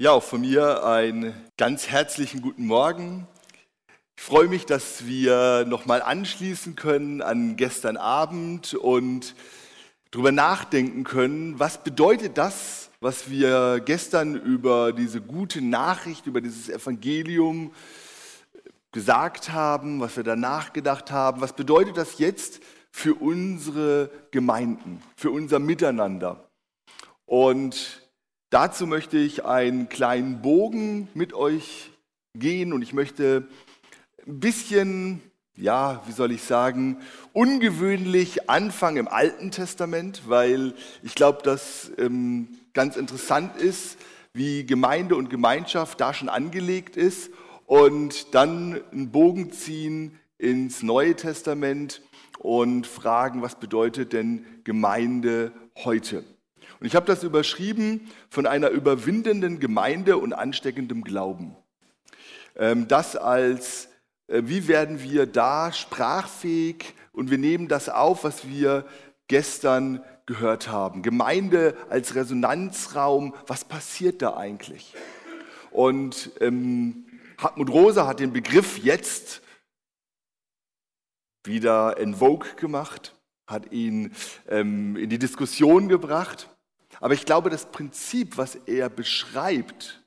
Ja, auch von mir einen ganz herzlichen guten Morgen. Ich freue mich, dass wir nochmal anschließen können an gestern Abend und darüber nachdenken können, was bedeutet das, was wir gestern über diese gute Nachricht, über dieses Evangelium gesagt haben, was wir danach gedacht haben, was bedeutet das jetzt für unsere Gemeinden, für unser Miteinander. Und dazu möchte ich einen kleinen Bogen mit euch gehen und ich möchte ein bisschen, ungewöhnlich anfangen im Alten Testament, weil ich glaube, dass ganz interessant ist, wie Gemeinde und Gemeinschaft da schon angelegt ist und dann einen Bogen ziehen ins Neue Testament und fragen, was bedeutet denn Gemeinde heute? Und ich habe das überschrieben von einer überwindenden Gemeinde und ansteckendem Glauben. Das als, wie werden wir da sprachfähig und wir nehmen das auf, was wir gestern gehört haben. Gemeinde als Resonanzraum, was passiert da eigentlich? Und Hartmut Rosa hat den Begriff jetzt wieder en vogue gemacht, hat ihn in die Diskussion gebracht. Aber ich glaube, das Prinzip, was er beschreibt,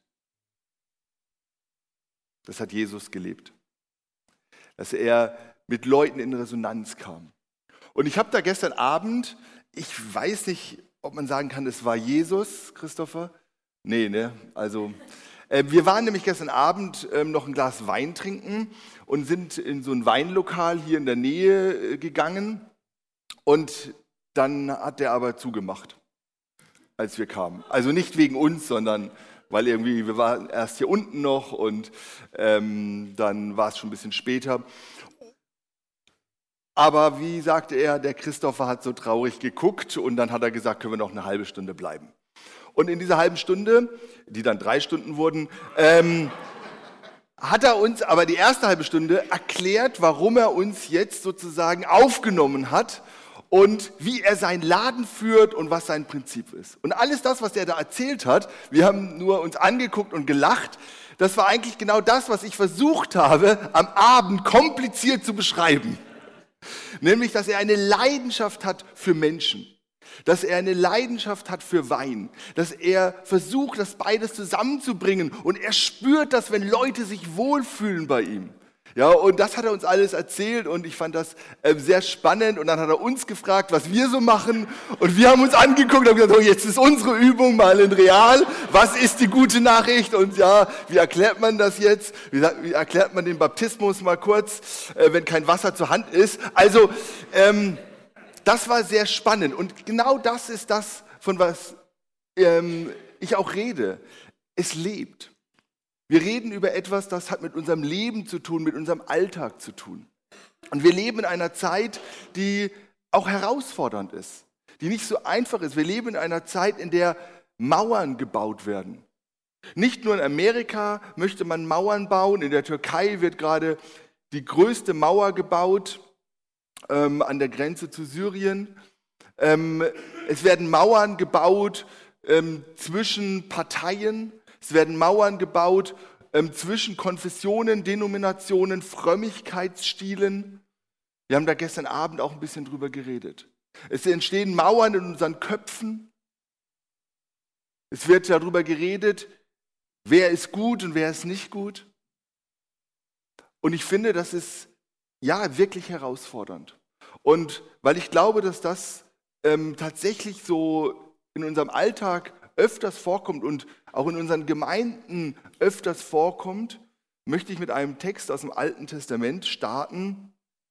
das hat Jesus gelebt. Dass er mit Leuten in Resonanz kam. Und ich habe da gestern Abend, ich weiß nicht, ob man sagen kann, es war Jesus, Christopher. Nee, ne? Also, wir waren nämlich gestern Abend noch ein Glas Wein trinken und sind in so ein Weinlokal hier in der Nähe gegangen. Und dann hat der aber zugemacht, als wir kamen. Also nicht wegen uns, sondern weil irgendwie, wir waren erst hier unten noch und dann war es schon ein bisschen später. Aber wie sagte er, der Christopher hat so traurig geguckt und dann hat er gesagt, können wir noch eine halbe Stunde bleiben. Und in dieser halben Stunde, die dann 3 Stunden wurden, hat er uns aber die erste halbe Stunde erklärt, warum er uns jetzt sozusagen aufgenommen hat und wie er seinen Laden führt und was sein Prinzip ist. Und alles das, was er da erzählt hat, wir haben nur uns angeguckt und gelacht, das war eigentlich genau das, was ich versucht habe, am Abend kompliziert zu beschreiben. Nämlich, dass er eine Leidenschaft hat für Menschen, dass er eine Leidenschaft hat für Wein, dass er versucht, das beides zusammenzubringen und er spürt das, wenn Leute sich wohlfühlen bei ihm. Ja, und das hat er uns alles erzählt und ich fand das sehr spannend und dann hat er uns gefragt, was wir so machen und wir haben uns angeguckt und haben gesagt, so, jetzt ist unsere Übung mal in Real, was ist die gute Nachricht und ja, wie erklärt man das jetzt, wie erklärt man den Baptismus mal kurz, wenn kein Wasser zur Hand ist, also das war sehr spannend und genau das ist das, von was ich auch rede, es lebt. Wir reden über etwas, das hat mit unserem Leben zu tun, mit unserem Alltag zu tun. Und wir leben in einer Zeit, die auch herausfordernd ist, die nicht so einfach ist. Wir leben in einer Zeit, in der Mauern gebaut werden. Nicht nur in Amerika möchte man Mauern bauen, in der Türkei wird gerade die größte Mauer gebaut an der Grenze zu Syrien. Es werden Mauern gebaut zwischen Parteien. Es werden Mauern gebaut zwischen Konfessionen, Denominationen, Frömmigkeitsstilen. Wir haben da gestern Abend auch ein bisschen drüber geredet. Es entstehen Mauern in unseren Köpfen. Es wird darüber geredet, wer ist gut und wer ist nicht gut. Und ich finde, das ist ja wirklich herausfordernd. Und weil ich glaube, dass das tatsächlich so in unserem Alltag öfters vorkommt und auch in unseren Gemeinden öfters vorkommt, möchte ich mit einem Text aus dem Alten Testament starten,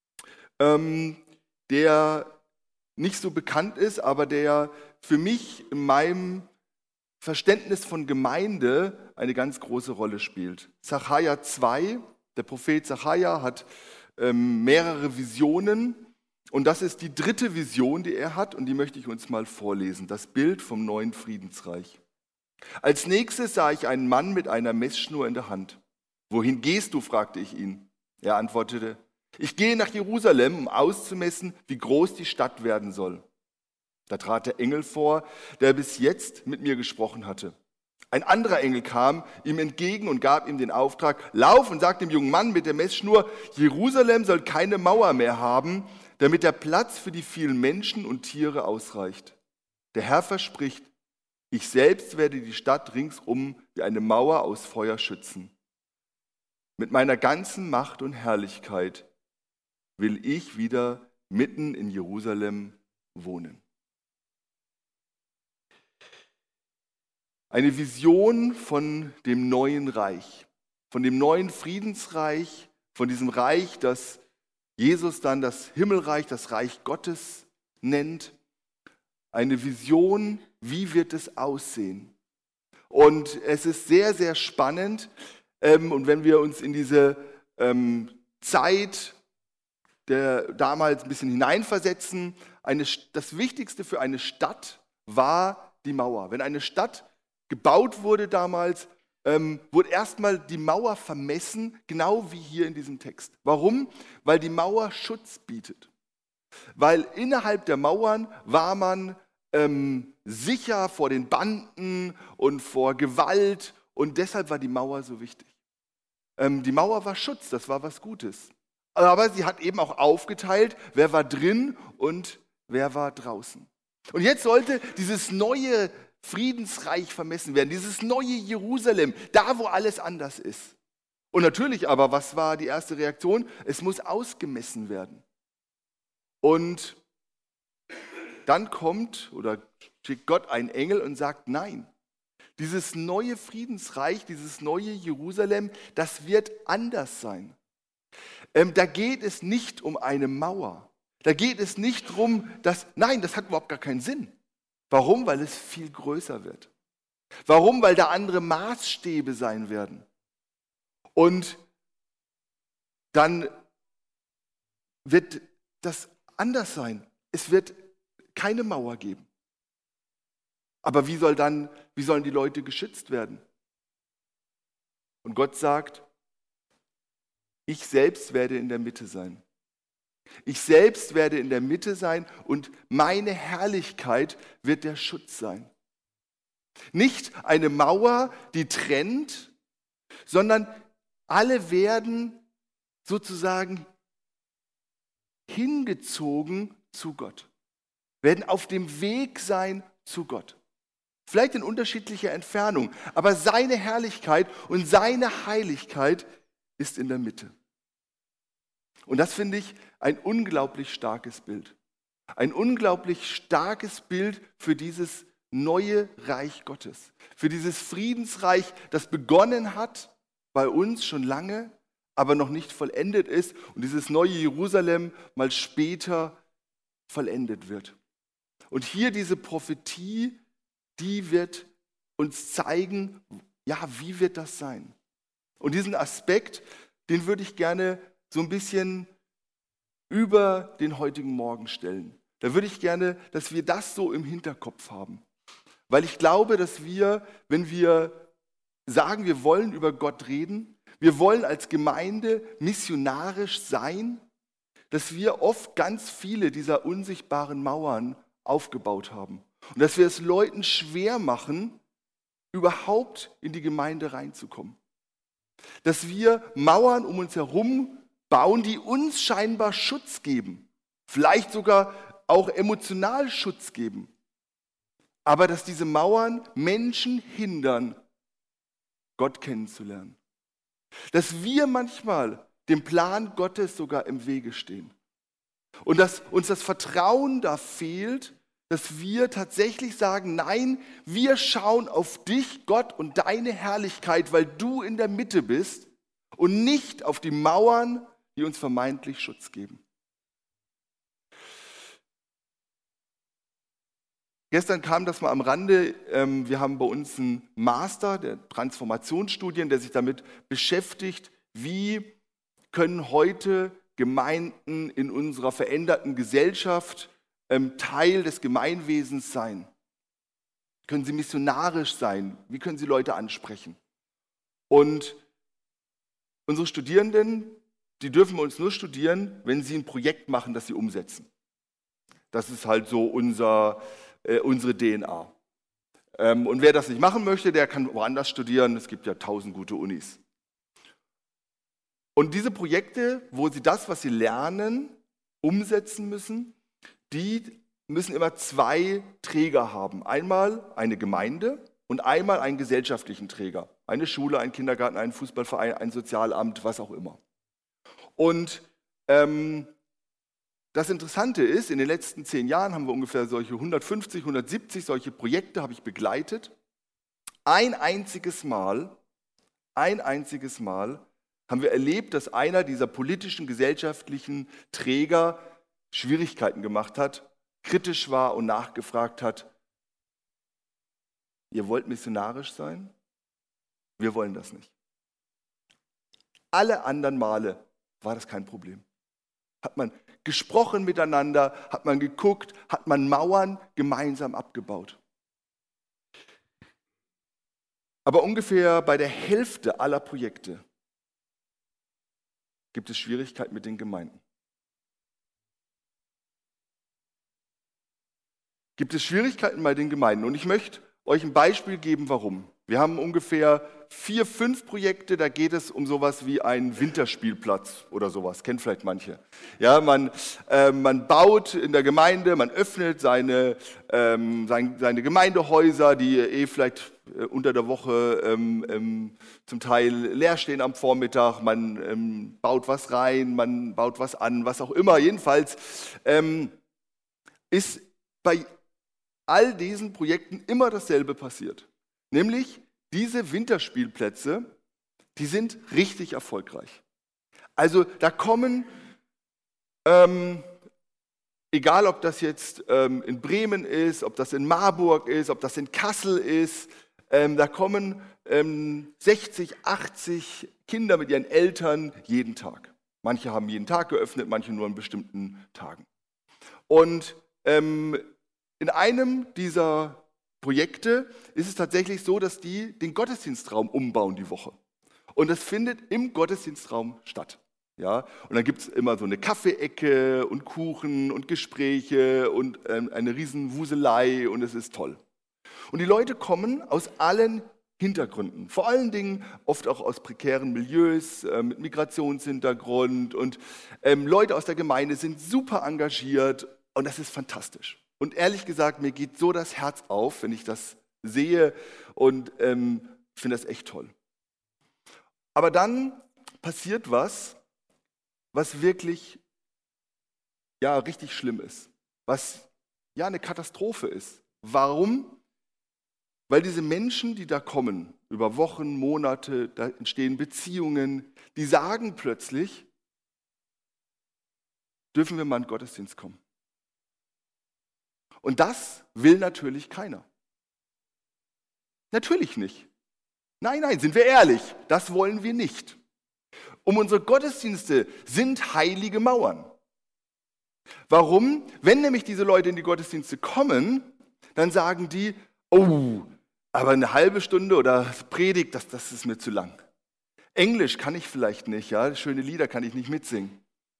der nicht so bekannt ist, aber der für mich in meinem Verständnis von Gemeinde eine ganz große Rolle spielt. Sacharja 2, der Prophet Sacharja hat mehrere Visionen und das ist die 3. Vision, die er hat und die möchte ich uns mal vorlesen, das Bild vom neuen Friedensreich. Als nächstes sah ich einen Mann mit einer Messschnur in der Hand. Wohin gehst du, fragte ich ihn. Er antwortete, ich gehe nach Jerusalem, um auszumessen, wie groß die Stadt werden soll. Da trat der Engel vor, der bis jetzt mit mir gesprochen hatte. Ein anderer Engel kam ihm entgegen und gab ihm den Auftrag: Lauf und sag dem jungen Mann mit der Messschnur, Jerusalem soll keine Mauer mehr haben, damit der Platz für die vielen Menschen und Tiere ausreicht. Der Herr verspricht, ich selbst werde die Stadt ringsum wie eine Mauer aus Feuer schützen. Mit meiner ganzen Macht und Herrlichkeit will ich wieder mitten in Jerusalem wohnen. Eine Vision von dem neuen Reich, von dem neuen Friedensreich, von diesem Reich, das Jesus dann das Himmelreich, das Reich Gottes nennt. Eine Vision, wie wird es aussehen? Und es ist sehr, sehr spannend. Und wenn wir uns in diese Zeit der damals ein bisschen hineinversetzen, das Wichtigste für eine Stadt war die Mauer. Wenn eine Stadt gebaut wurde damals, wurde erstmal die Mauer vermessen, genau wie hier in diesem Text. Warum? Weil die Mauer Schutz bietet. Weil innerhalb der Mauern war man sicher vor den Banden und vor Gewalt und deshalb war die Mauer so wichtig. Die Mauer war Schutz, das war was Gutes. Aber sie hat eben auch aufgeteilt, wer war drin und wer war draußen. Und jetzt sollte dieses neue Friedensreich vermessen werden, dieses neue Jerusalem, da wo alles anders ist. Und natürlich aber, was war die erste Reaktion? Es muss ausgemessen werden. Und dann kommt oder schickt Gott einen Engel und sagt, nein, dieses neue Friedensreich, dieses neue Jerusalem, das wird anders sein. Da geht es nicht um eine Mauer. Da geht es nicht darum, nein, das hat überhaupt gar keinen Sinn. Warum? Weil es viel größer wird. Warum? Weil da andere Maßstäbe sein werden. Und dann wird das anders sein. Es wird keine Mauer geben. Aber wie sollen die Leute geschützt werden? Und Gott sagt, ich selbst werde in der Mitte sein. Ich selbst werde in der Mitte sein und meine Herrlichkeit wird der Schutz sein. Nicht eine Mauer, die trennt, sondern alle werden sozusagen hingezogen zu Gott, werden auf dem Weg sein zu Gott. Vielleicht in unterschiedlicher Entfernung, aber seine Herrlichkeit und seine Heiligkeit ist in der Mitte. Und das finde ich ein unglaublich starkes Bild. Ein unglaublich starkes Bild für dieses neue Reich Gottes. Für dieses Friedensreich, das begonnen hat bei uns schon lange, aber noch nicht vollendet ist und dieses neue Jerusalem mal später vollendet wird. Und hier diese Prophetie, die wird uns zeigen, ja, wie wird das sein? Und diesen Aspekt, den würde ich gerne so ein bisschen über den heutigen Morgen stellen. Da würde ich gerne, dass wir das so im Hinterkopf haben. Weil ich glaube, dass wir, wenn wir sagen, wir wollen über Gott reden, wir wollen als Gemeinde missionarisch sein, dass wir oft ganz viele dieser unsichtbaren Mauern aufgebaut haben. Und dass wir es Leuten schwer machen, überhaupt in die Gemeinde reinzukommen. Dass wir Mauern um uns herum bauen, die uns scheinbar Schutz geben. Vielleicht sogar auch emotional Schutz geben. Aber dass diese Mauern Menschen hindern, Gott kennenzulernen. Dass wir manchmal dem Plan Gottes sogar im Wege stehen. Und dass uns das Vertrauen da fehlt, dass wir tatsächlich sagen, nein, wir schauen auf dich, Gott, und deine Herrlichkeit, weil du in der Mitte bist und nicht auf die Mauern, die uns vermeintlich Schutz geben. Gestern kam das mal am Rande, wir haben bei uns einen Master der Transformationsstudien, der sich damit beschäftigt, wie können heute Gemeinden in unserer veränderten Gesellschaft Teil des Gemeinwesens sein? Können sie missionarisch sein? Wie können sie Leute ansprechen? Und unsere Studierenden, die dürfen bei uns nur studieren, wenn sie ein Projekt machen, das sie umsetzen. Das ist halt so unsere DNA. Und wer das nicht machen möchte, der kann woanders studieren. Es gibt ja 1000 gute Unis. Und diese Projekte, wo sie das, was sie lernen, umsetzen müssen, die müssen immer 2 Träger haben. Einmal eine Gemeinde und einmal einen gesellschaftlichen Träger. Eine Schule, ein Kindergarten, ein Fußballverein, ein Sozialamt, was auch immer. Und das Interessante ist, in den letzten 10 Jahren haben wir ungefähr solche 150, 170 solche Projekte habe ich begleitet. Ein einziges Mal haben wir erlebt, dass einer dieser politischen, gesellschaftlichen Träger Schwierigkeiten gemacht hat, kritisch war und nachgefragt hat, ihr wollt missionarisch sein? Wir wollen das nicht. Alle anderen Male war das kein Problem. Hat man gesprochen miteinander, hat man geguckt, hat man Mauern gemeinsam abgebaut. Aber ungefähr bei der Hälfte aller Projekte gibt es Schwierigkeiten mit den Gemeinden. Gibt es Schwierigkeiten bei den Gemeinden? Und ich möchte euch ein Beispiel geben, warum. Wir haben ungefähr 4, 5 Projekte, da geht es um sowas wie einen Winterspielplatz oder sowas, kennt vielleicht manche. Ja, man baut in der Gemeinde, man öffnet seine Gemeindehäuser, die vielleicht unter der Woche zum Teil leer stehen am Vormittag, man baut was rein, man baut was an, was auch immer. Jedenfalls ist bei all diesen Projekten immer dasselbe passiert. Nämlich, diese Winterspielplätze, die sind richtig erfolgreich. Also da kommen, egal ob das jetzt in Bremen ist, ob das in Marburg ist, ob das in Kassel ist, da kommen 60, 80 Kinder mit ihren Eltern jeden Tag. Manche haben jeden Tag geöffnet, manche nur an bestimmten Tagen. Und in einem dieser Projekte ist es tatsächlich so, dass die den Gottesdienstraum umbauen die Woche. Und das findet im Gottesdienstraum statt. Ja? Und dann gibt es immer so eine Kaffeeecke und Kuchen und Gespräche und eine riesen Wuselei und es ist toll. Und die Leute kommen aus allen Hintergründen, vor allen Dingen oft auch aus prekären Milieus, mit Migrationshintergrund und Leute aus der Gemeinde sind super engagiert und das ist fantastisch. Und ehrlich gesagt, mir geht so das Herz auf, wenn ich das sehe und finde das echt toll. Aber dann passiert was wirklich richtig schlimm ist, was eine Katastrophe ist. Warum? Weil diese Menschen, die da kommen, über Wochen, Monate, da entstehen Beziehungen, die sagen plötzlich, dürfen wir mal in den Gottesdienst kommen. Und das will natürlich keiner. Natürlich nicht. Nein, sind wir ehrlich, das wollen wir nicht. Unsere Gottesdienste sind heilige Mauern. Warum? Wenn nämlich diese Leute in die Gottesdienste kommen, dann sagen die, oh, aber eine halbe Stunde oder Predigt, das ist mir zu lang. Englisch kann ich vielleicht nicht, ja, schöne Lieder kann ich nicht mitsingen.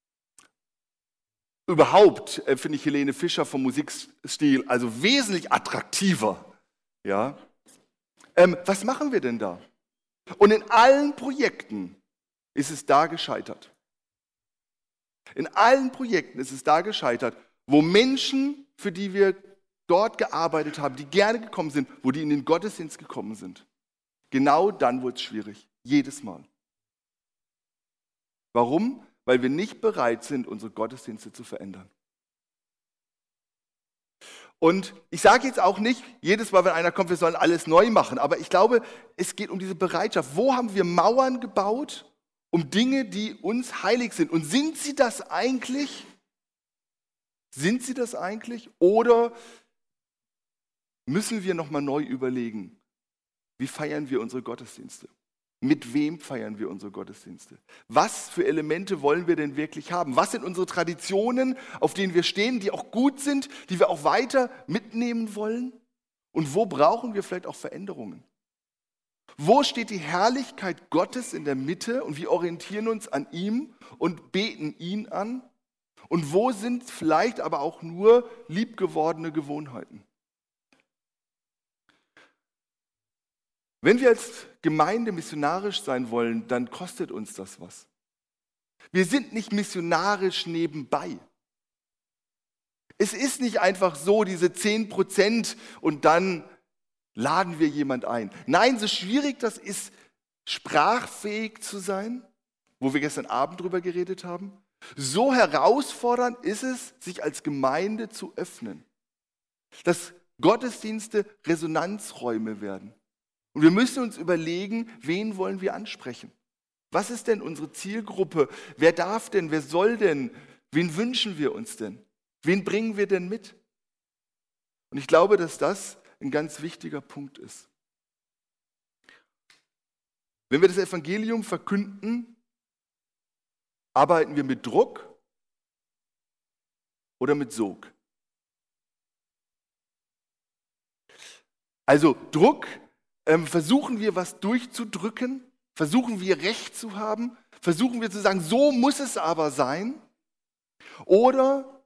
Überhaupt finde ich Helene Fischer vom Musikstil also wesentlich attraktiver. Ja? Was machen wir denn da? Und in allen Projekten ist es da gescheitert. In allen Projekten ist es da gescheitert, wo Menschen, für die wir dort gearbeitet haben, die gerne gekommen sind, wo die in den Gottesdienst gekommen sind. Genau dann wurde es schwierig. Jedes Mal. Warum? Weil wir nicht bereit sind, unsere Gottesdienste zu verändern. Und ich sage jetzt auch nicht, jedes Mal, wenn einer kommt, wir sollen alles neu machen, aber ich glaube, es geht um diese Bereitschaft. Wo haben wir Mauern gebaut, um Dinge, die uns heilig sind? Und sind sie das eigentlich? Sind sie das eigentlich? Oder müssen wir nochmal neu überlegen, wie feiern wir unsere Gottesdienste? Mit wem feiern wir unsere Gottesdienste? Was für Elemente wollen wir denn wirklich haben? Was sind unsere Traditionen, auf denen wir stehen, die auch gut sind, die wir auch weiter mitnehmen wollen? Und wo brauchen wir vielleicht auch Veränderungen? Wo steht die Herrlichkeit Gottes in der Mitte und wir orientieren uns an ihm und beten ihn an? Und wo sind vielleicht aber auch nur liebgewordene Gewohnheiten? Wenn wir als Gemeinde missionarisch sein wollen, dann kostet uns das was. Wir sind nicht missionarisch nebenbei. Es ist nicht einfach so, diese 10% und dann laden wir jemand ein. Nein, so schwierig das ist, sprachfähig zu sein, wo wir gestern Abend drüber geredet haben, so herausfordernd ist es, sich als Gemeinde zu öffnen. Dass Gottesdienste Resonanzräume werden. Und wir müssen uns überlegen, wen wollen wir ansprechen? Was ist denn unsere Zielgruppe? Wer darf denn? Wer soll denn? Wen wünschen wir uns denn? Wen bringen wir denn mit? Und ich glaube, dass das ein ganz wichtiger Punkt ist. Wenn wir das Evangelium verkünden, arbeiten wir mit Druck oder mit Sog? Also Druck, versuchen wir was durchzudrücken? Versuchen wir Recht zu haben? Versuchen wir zu sagen, so muss es aber sein? Oder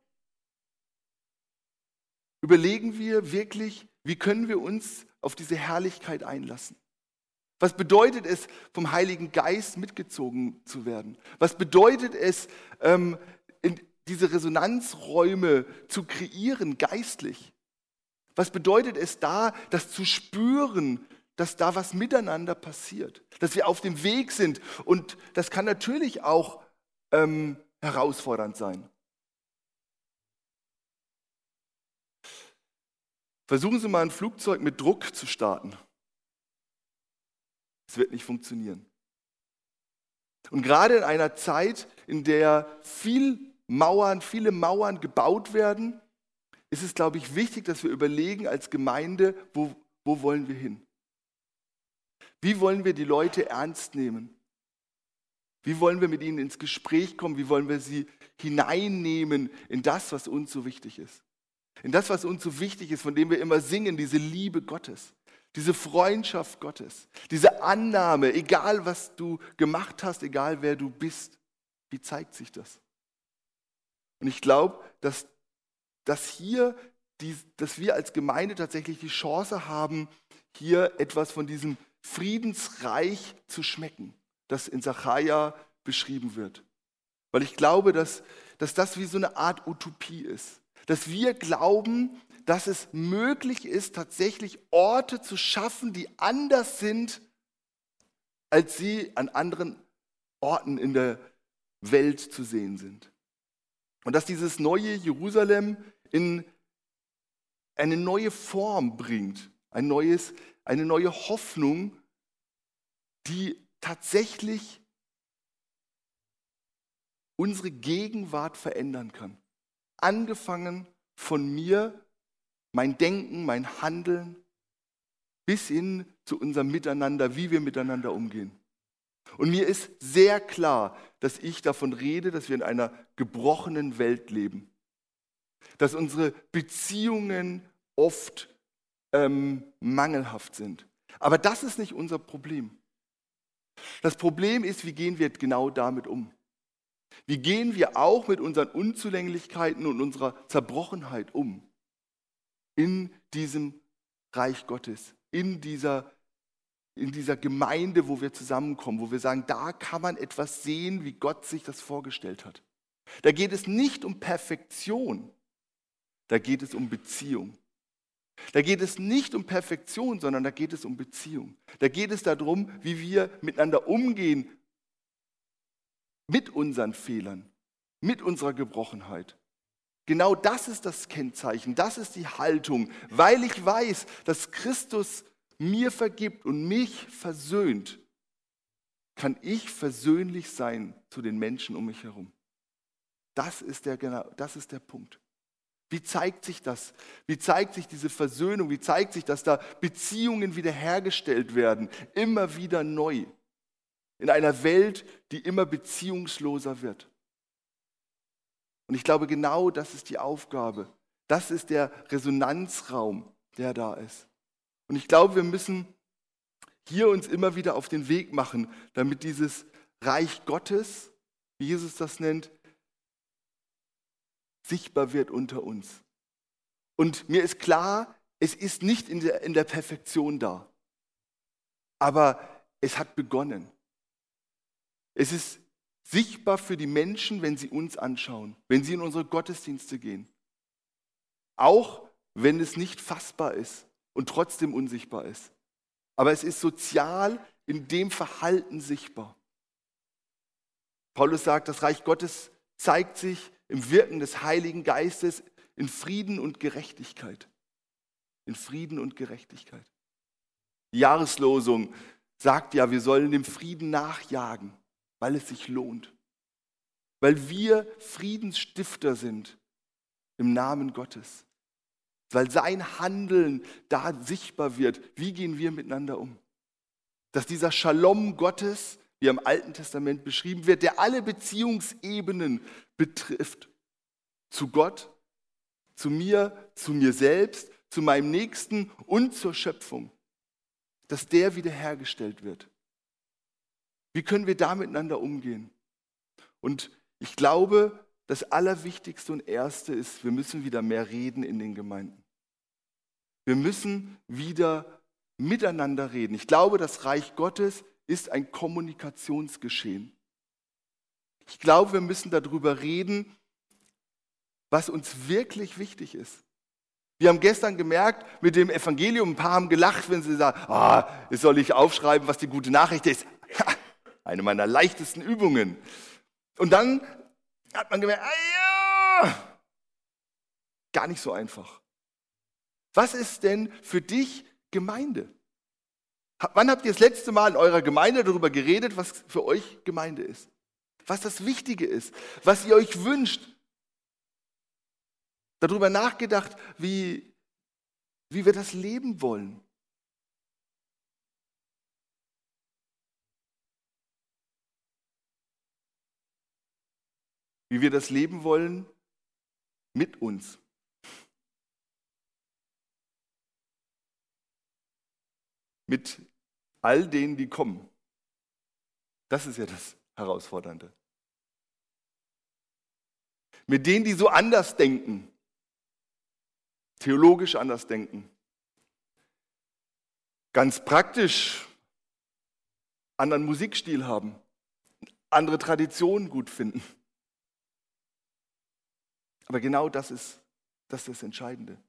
überlegen wir wirklich, wie können wir uns auf diese Herrlichkeit einlassen? Was bedeutet es, vom Heiligen Geist mitgezogen zu werden? Was bedeutet es, in diese Resonanzräume zu kreieren, geistlich? Was bedeutet es da, das zu spüren, dass da was miteinander passiert, dass wir auf dem Weg sind? Und das kann natürlich auch herausfordernd sein. Versuchen Sie mal ein Flugzeug mit Druck zu starten. Es wird nicht funktionieren. Und gerade in einer Zeit, in der viele Mauern gebaut werden, ist es, glaube ich, wichtig, dass wir überlegen als Gemeinde, wo wollen wir hin? Wie wollen wir die Leute ernst nehmen? Wie wollen wir mit ihnen ins Gespräch kommen? Wie wollen wir sie hineinnehmen in das, was uns so wichtig ist? In das, was uns so wichtig ist, von dem wir immer singen, diese Liebe Gottes, diese Freundschaft Gottes, diese Annahme, egal was du gemacht hast, egal wer du bist. Wie zeigt sich das? Und ich glaube, dass wir als Gemeinde tatsächlich die Chance haben, hier etwas von diesem Friedensreich zu schmecken, das in Sacharja beschrieben wird. Weil ich glaube, dass das wie so eine Art Utopie ist. Dass wir glauben, dass es möglich ist, tatsächlich Orte zu schaffen, die anders sind, als sie an anderen Orten in der Welt zu sehen sind. Und dass dieses neue Jerusalem in eine neue Form bringt, eine neue Hoffnung, die tatsächlich unsere Gegenwart verändern kann. Angefangen von mir, mein Denken, mein Handeln, bis hin zu unserem Miteinander, wie wir miteinander umgehen. Und mir ist sehr klar, dass ich davon rede, dass wir in einer gebrochenen Welt leben. Dass unsere Beziehungen oft mangelhaft sind. Aber das ist nicht unser Problem. Das Problem ist, wie gehen wir genau damit um? Wie gehen wir auch mit unseren Unzulänglichkeiten und unserer Zerbrochenheit um? In diesem Reich Gottes, in dieser Gemeinde, wo wir zusammenkommen, wo wir sagen, da kann man etwas sehen, wie Gott sich das vorgestellt hat. Da geht es nicht um Perfektion, da geht es um Beziehung. Da geht es nicht um Perfektion, sondern da geht es um Beziehung. Da geht es darum, wie wir miteinander umgehen, mit unseren Fehlern, mit unserer Gebrochenheit. Genau das ist das Kennzeichen, das ist die Haltung, weil ich weiß, dass Christus mir vergibt und mich versöhnt, kann ich versöhnlich sein zu den Menschen um mich herum. Das ist der Punkt. Wie zeigt sich das? Wie zeigt sich diese Versöhnung? Wie zeigt sich, dass da Beziehungen wiederhergestellt werden, immer wieder neu, in einer Welt, die immer beziehungsloser wird? Und ich glaube, genau das ist die Aufgabe. Das ist der Resonanzraum, der da ist. Und ich glaube, wir müssen hier uns immer wieder auf den Weg machen, damit dieses Reich Gottes, wie Jesus das nennt, sichtbar wird unter uns. Und mir ist klar, es ist nicht in der Perfektion da. aber es hat begonnen. Es ist sichtbar für die Menschen, wenn sie uns anschauen, wenn sie in unsere Gottesdienste gehen. Auch wenn es nicht fassbar ist und trotzdem unsichtbar ist. Aber es ist sozial in dem Verhalten sichtbar. Paulus sagt, das Reich Gottes zeigt sich im Wirken des Heiligen Geistes in Frieden und Gerechtigkeit. In Frieden und Gerechtigkeit. Die Jahreslosung sagt ja, wir sollen dem Frieden nachjagen, weil es sich lohnt. Weil wir Friedensstifter sind im Namen Gottes. Weil sein Handeln da sichtbar wird. Wie gehen wir miteinander um? Dass dieser Shalom Gottes, wie er im Alten Testament beschrieben wird, der alle Beziehungsebenen betrifft. Zu Gott, zu mir selbst, zu meinem Nächsten und zur Schöpfung. Dass der wiederhergestellt wird. Wie können wir da miteinander umgehen? Und ich glaube, das Allerwichtigste und Erste ist, wir müssen wieder mehr reden in den Gemeinden. Wir müssen wieder miteinander reden. Ich glaube, das Reich Gottes ist ein Kommunikationsgeschehen. Ich glaube, wir müssen darüber reden, was uns wirklich wichtig ist. Wir haben gestern gemerkt, mit dem Evangelium, ein paar haben gelacht, wenn sie sagen, jetzt soll ich aufschreiben, was die gute Nachricht ist. Eine meiner leichtesten Übungen. Und dann hat man gemerkt, gar nicht so einfach. Was ist denn für dich Gemeinde? Wann habt ihr das letzte Mal in eurer Gemeinde darüber geredet, was für euch Gemeinde ist? Was das Wichtige ist, was ihr euch wünscht? Darüber nachgedacht, wie wir das leben wollen. Wie wir das leben wollen mit uns. Mit all denen, die kommen. Das ist ja das Herausfordernde. Mit denen, die so anders denken. Theologisch anders denken. Ganz praktisch anderen Musikstil haben. Andere Traditionen gut finden. Aber genau das ist das Entscheidende.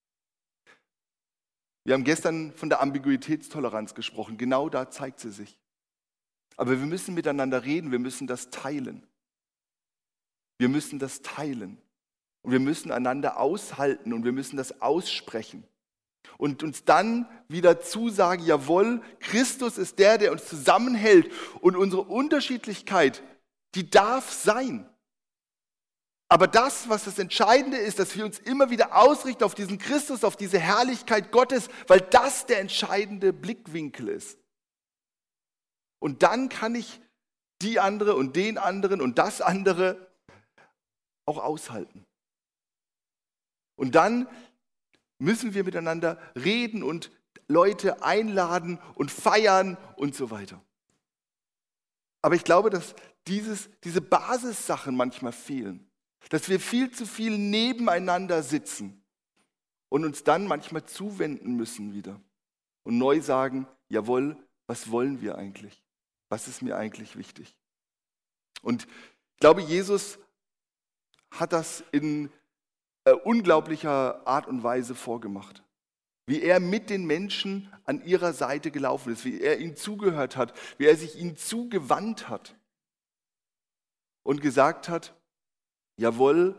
Wir haben gestern von der Ambiguitätstoleranz gesprochen. Genau da zeigt sie sich. Aber wir müssen miteinander reden, wir müssen das teilen. Wir müssen das teilen. Und wir müssen einander aushalten und wir müssen das aussprechen. Und uns dann wieder zusagen, jawohl, Christus ist der uns zusammenhält. Und unsere Unterschiedlichkeit, die darf sein. Aber das, was das Entscheidende ist, dass wir uns immer wieder ausrichten auf diesen Christus, auf diese Herrlichkeit Gottes, weil das der entscheidende Blickwinkel ist. Und dann kann ich die andere und den anderen und das andere auch aushalten. Und dann müssen wir miteinander reden und Leute einladen und feiern und so weiter. Aber ich glaube, dass diese Basissachen manchmal fehlen. Dass wir viel zu viel nebeneinander sitzen und uns dann manchmal zuwenden müssen wieder und neu sagen, jawohl, was wollen wir eigentlich? Was ist mir eigentlich wichtig? Und ich glaube, Jesus hat das in unglaublicher Art und Weise vorgemacht. Wie er mit den Menschen an ihrer Seite gelaufen ist, wie er ihnen zugehört hat, wie er sich ihnen zugewandt hat und gesagt hat, jawohl,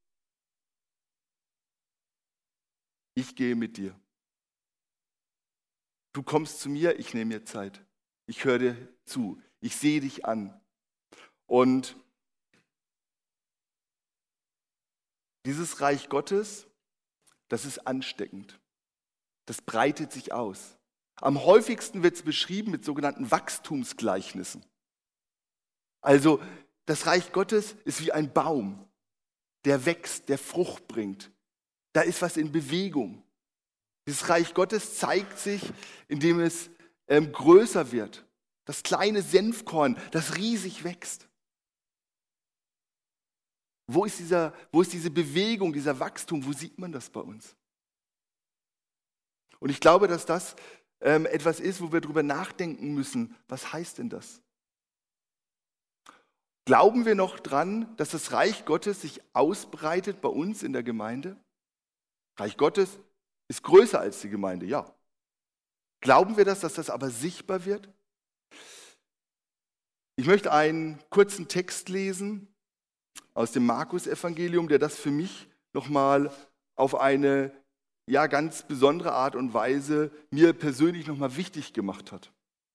ich gehe mit dir. Du kommst zu mir, ich nehme mir Zeit. Ich höre dir zu. Ich sehe dich an. Und dieses Reich Gottes, das ist ansteckend. Das breitet sich aus. Am häufigsten wird es beschrieben mit sogenannten Wachstumsgleichnissen. Also das Reich Gottes ist wie ein Baum, der wächst, der Frucht bringt. Da ist was in Bewegung. Dieses Reich Gottes zeigt sich, indem es größer wird. Das kleine Senfkorn, das riesig wächst. Wo ist diese Bewegung, dieser Wachstum? Wo sieht man das bei uns? Und ich glaube, dass das etwas ist, wo wir drüber nachdenken müssen. Was heißt denn das? Glauben wir noch dran, dass das Reich Gottes sich ausbreitet bei uns in der Gemeinde? Reich Gottes ist größer als die Gemeinde, ja. Glauben wir das, dass das aber sichtbar wird? Ich möchte einen kurzen Text lesen aus dem Markus-Evangelium, der das für mich nochmal auf eine ganz besondere Art und Weise mir persönlich nochmal wichtig gemacht hat.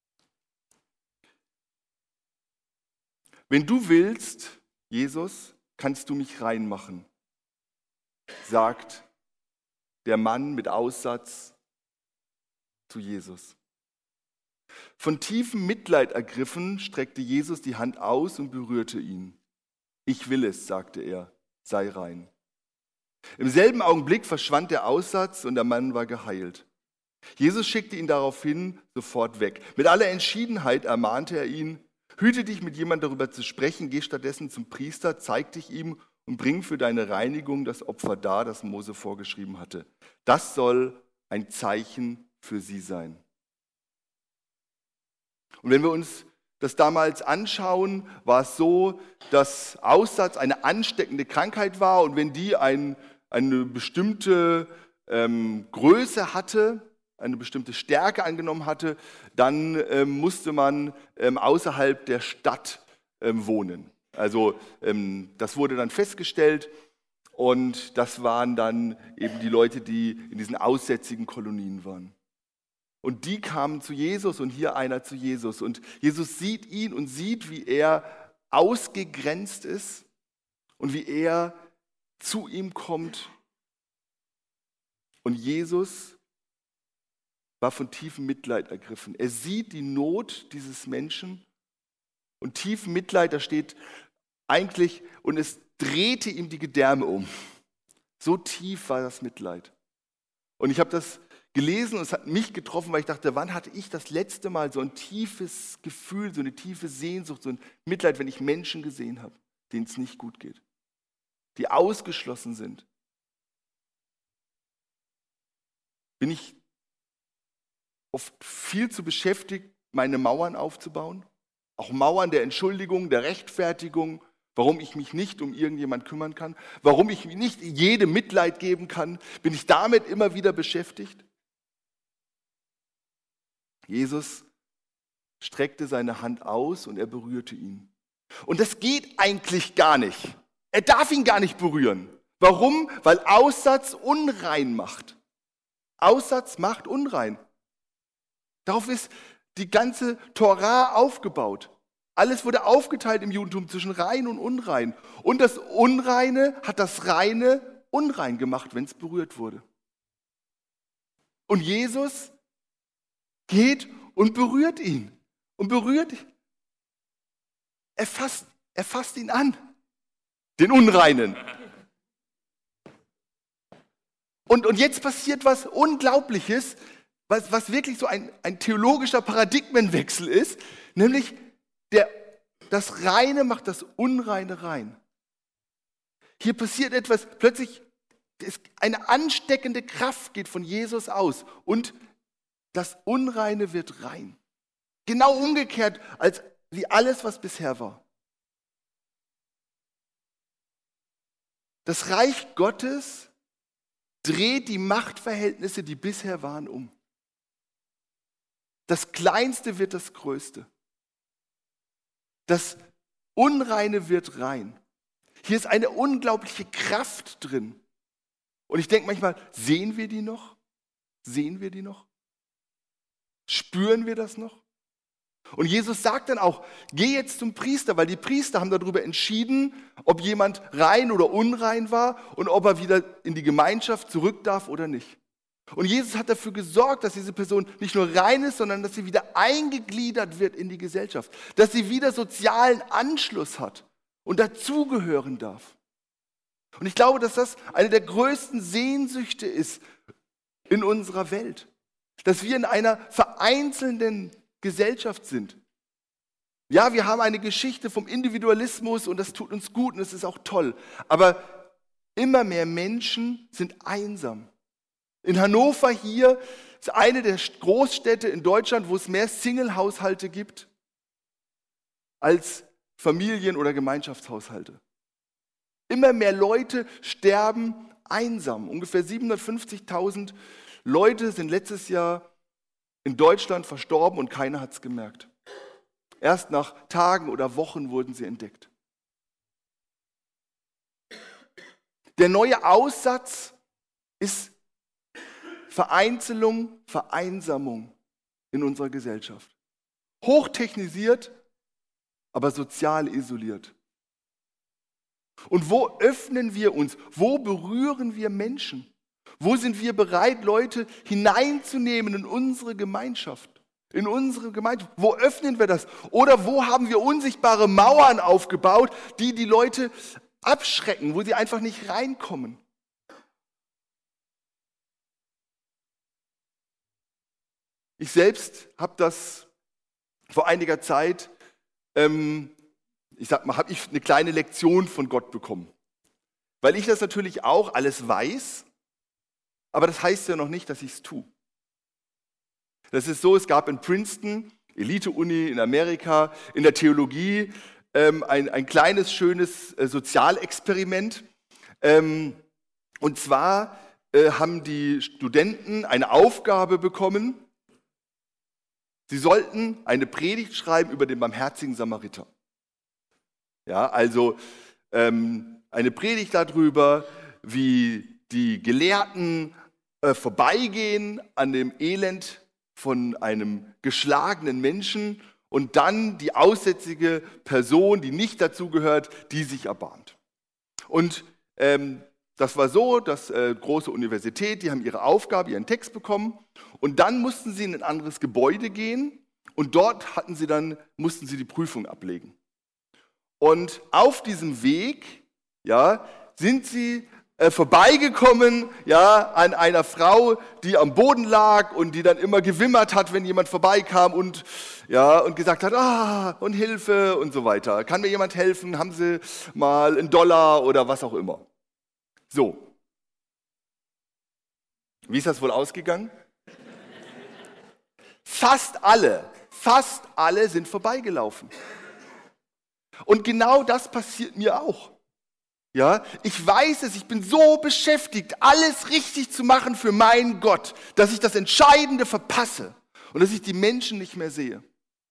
Wenn du willst, Jesus, kannst du mich reinmachen, sagt der Mann mit Aussatz zu Jesus. Von tiefem Mitleid ergriffen, streckte Jesus die Hand aus und berührte ihn. Ich will es, sagte er, sei rein. Im selben Augenblick verschwand der Aussatz und der Mann war geheilt. Jesus schickte ihn daraufhin sofort weg. Mit aller Entschiedenheit ermahnte er ihn, hüte dich, mit jemandem darüber zu sprechen, geh stattdessen zum Priester, zeig dich ihm und bring für deine Reinigung das Opfer dar, das Mose vorgeschrieben hatte. Das soll ein Zeichen für sie sein. Und wenn wir uns das damals anschauen, war es so, dass Aussatz eine ansteckende Krankheit war und wenn die eine bestimmte Größe hatte, eine bestimmte Stärke angenommen hatte, dann musste man außerhalb der Stadt wohnen. Also das wurde dann festgestellt und das waren dann eben die Leute, die in diesen aussätzigen Kolonien waren. Und die kamen zu Jesus und hier einer zu Jesus. Und Jesus sieht ihn und sieht, wie er ausgegrenzt ist und wie er zu ihm kommt. Und Jesus war von tiefem Mitleid ergriffen. Er sieht die Not dieses Menschen und tiefem Mitleid, da steht eigentlich, und es drehte ihm die Gedärme um. So tief war das Mitleid. Und ich habe das gelesen und es hat mich getroffen, weil ich dachte, wann hatte ich das letzte Mal so ein tiefes Gefühl, so eine tiefe Sehnsucht, so ein Mitleid, wenn ich Menschen gesehen habe, denen es nicht gut geht, die ausgeschlossen sind. Bin ich oft viel zu beschäftigt, meine Mauern aufzubauen, auch Mauern der Entschuldigung, der Rechtfertigung, warum ich mich nicht um irgendjemand kümmern kann, warum ich mir nicht jedem Mitleid geben kann, bin ich damit immer wieder beschäftigt? Jesus streckte seine Hand aus und er berührte ihn. Und das geht eigentlich gar nicht. Er darf ihn gar nicht berühren. Warum? Weil Aussatz unrein macht. Aussatz macht unrein. Darauf ist die ganze Tora aufgebaut. Alles wurde aufgeteilt im Judentum zwischen rein und unrein. Und das Unreine hat das Reine unrein gemacht, wenn es berührt wurde. Und Jesus geht und berührt ihn. Und berührt ihn. Er fasst ihn an, den Unreinen. Und jetzt passiert was Unglaubliches, was wirklich so ein theologischer Paradigmenwechsel ist, nämlich das Reine macht das Unreine rein. Hier passiert etwas, plötzlich eine ansteckende Kraft geht von Jesus aus und das Unreine wird rein. Genau umgekehrt als wie alles, was bisher war. Das Reich Gottes dreht die Machtverhältnisse, die bisher waren, um. Das Kleinste wird das Größte. Das Unreine wird rein. Hier ist eine unglaubliche Kraft drin. Und ich denke manchmal, sehen wir die noch? Sehen wir die noch? Spüren wir das noch? Und Jesus sagt dann auch, geh jetzt zum Priester, weil die Priester haben darüber entschieden, ob jemand rein oder unrein war und ob er wieder in die Gemeinschaft zurück darf oder nicht. Und Jesus hat dafür gesorgt, dass diese Person nicht nur rein ist, sondern dass sie wieder eingegliedert wird in die Gesellschaft, dass sie wieder sozialen Anschluss hat und dazugehören darf. Und ich glaube, dass das eine der größten Sehnsüchte ist in unserer Welt, dass wir in einer vereinzelnden Gesellschaft sind. Ja, wir haben eine Geschichte vom Individualismus und das tut uns gut und das ist auch toll. Aber immer mehr Menschen sind einsam. In Hannover hier ist eine der Großstädte in Deutschland, wo es mehr Single-Haushalte gibt als Familien- oder Gemeinschaftshaushalte. Immer mehr Leute sterben einsam. Ungefähr 750.000 Leute sind letztes Jahr in Deutschland verstorben und keiner hat es gemerkt. Erst nach Tagen oder Wochen wurden sie entdeckt. Der neue Aussatz ist Vereinzelung, Vereinsamung in unserer Gesellschaft. Hochtechnisiert, aber sozial isoliert. Und wo öffnen wir uns? Wo berühren wir Menschen? Wo sind wir bereit, Leute hineinzunehmen in unsere Gemeinschaft? In unsere Gemeinschaft. Wo öffnen wir das? Oder wo haben wir unsichtbare Mauern aufgebaut, die die Leute abschrecken, wo sie einfach nicht reinkommen? Ich selbst habe das vor einiger Zeit, habe ich eine kleine Lektion von Gott bekommen. Weil ich das natürlich auch alles weiß, aber das heißt ja noch nicht, dass ich es tue. Das ist so, es gab in Princeton, Elite-Uni in Amerika, in der Theologie ein kleines, schönes Sozialexperiment. Und zwar haben die Studenten eine Aufgabe bekommen, sie sollten eine Predigt schreiben über den barmherzigen Samariter. Ja, also eine Predigt darüber, wie die Gelehrten vorbeigehen an dem Elend von einem geschlagenen Menschen und dann die aussätzige Person, die nicht dazugehört, die sich erbarmt. Und das war so, dass große Universität, die haben ihre Aufgabe, ihren Text bekommen und dann mussten sie in ein anderes Gebäude gehen und dort mussten sie die Prüfung ablegen. Und auf diesem Weg, ja, sind sie vorbeigekommen, ja, an einer Frau, die am Boden lag und die dann immer gewimmert hat, wenn jemand vorbeikam und gesagt hat, und Hilfe und so weiter. Kann mir jemand helfen? Haben Sie mal $1 oder was auch immer? So. Wie ist das wohl ausgegangen? Fast alle sind vorbeigelaufen. Und genau das passiert mir auch. Ja, ich weiß es, ich bin so beschäftigt, alles richtig zu machen für meinen Gott, dass ich das Entscheidende verpasse und dass ich die Menschen nicht mehr sehe.